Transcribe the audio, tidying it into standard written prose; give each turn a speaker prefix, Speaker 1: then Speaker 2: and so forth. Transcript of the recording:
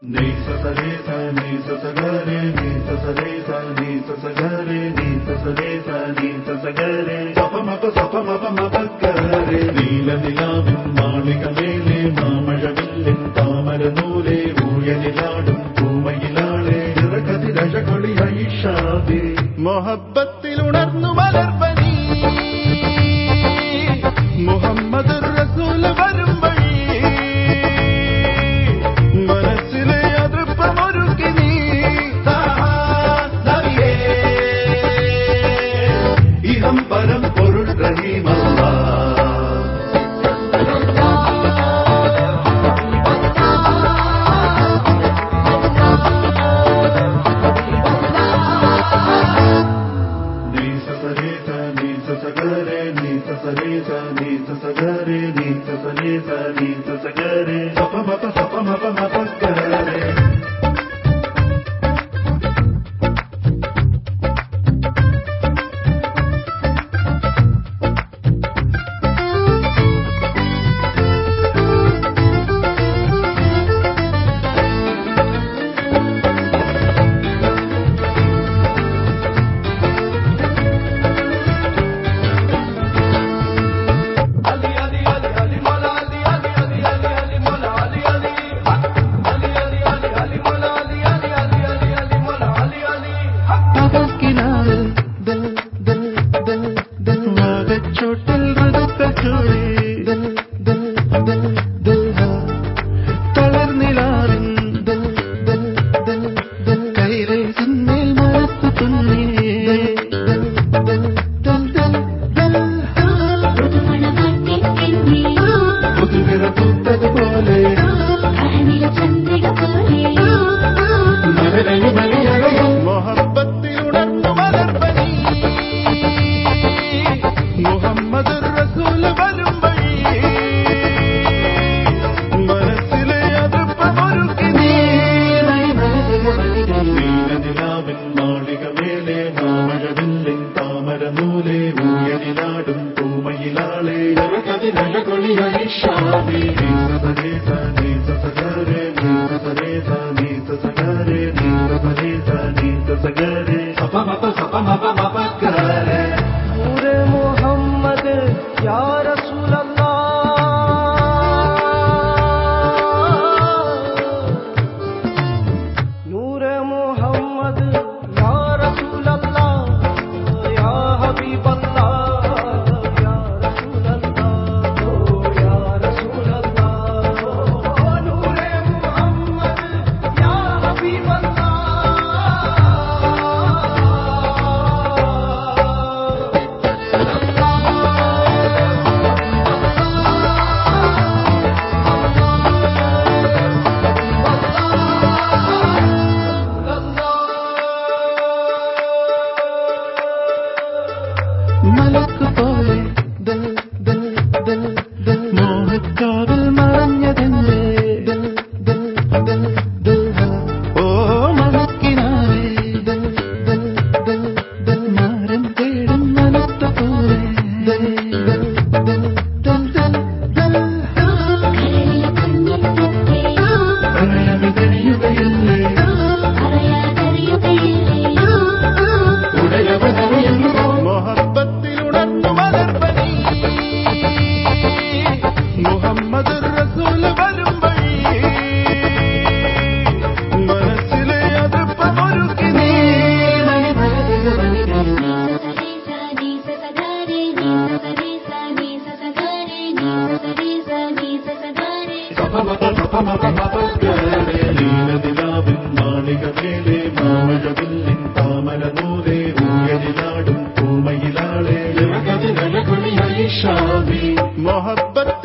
Speaker 1: Ni sa sa re sa ni sa sa ga re ni sa sa re sa ni sa sa ga re ni sa sa re sa ni sa sa ga re sa pa ma pa ga re നീല നിലാവിൻ മാളികമേലെ മാമഴവില്ലിൻ താമരനൂലെ ഊയലിലാടും പൂമയിലാളെ ഇറകതിരഴകൊളിയായി ഷാദി
Speaker 2: മൊഹബ്ബത്തിൽ ഉണർന്നു മലർവനി മുഹമ്മദ് റസൂൽ വരും വഴി മനസ്സിലെ അതിർപ്പമൊരുക്കി നീ
Speaker 1: ഇഹം പരം പൊരുൾ റഹീമല്ല
Speaker 2: मोहब्बत